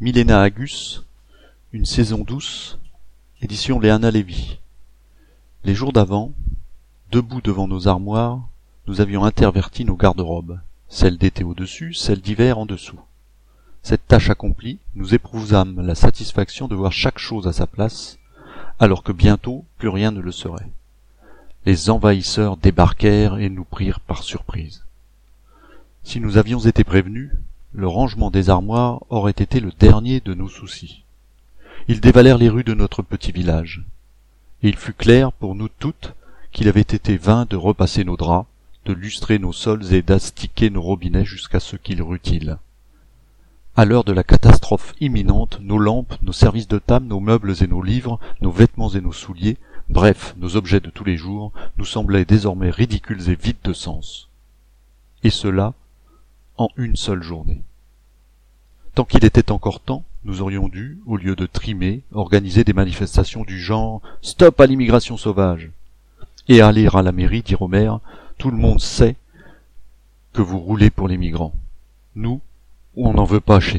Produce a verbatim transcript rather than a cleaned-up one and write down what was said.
Milena Agus, Une saison douce, édition Léana Lévy. Les jours d'avant, debout devant nos armoires, nous avions interverti nos garde-robes, celles d'été au-dessus, celles d'hiver en dessous. Cette tâche accomplie, nous éprouvâmes la satisfaction de voir chaque chose à sa place, alors que bientôt plus rien ne le serait. Les envahisseurs débarquèrent et nous prirent par surprise. Si nous avions été prévenus, le rangement des armoires aurait été le dernier de nos soucis. Ils dévalèrent les rues de notre petit village, et il fut clair pour nous toutes qu'il avait été vain de repasser nos draps, de lustrer nos sols et d'astiquer nos robinets jusqu'à ce qu'ils rutilent. À l'heure de la catastrophe imminente, nos lampes, nos services de table, nos meubles et nos livres, nos vêtements et nos souliers, bref, nos objets de tous les jours, nous semblaient désormais ridicules et vides de sens. Et cela, en une seule journée. Tant qu'il était encore temps, nous aurions dû, au lieu de trimer, organiser des manifestations du genre « Stop à l'immigration sauvage !» et aller à la mairie dire au maire « Tout le monde sait que vous roulez pour les migrants. Nous, on n'en veut pas chez nous. »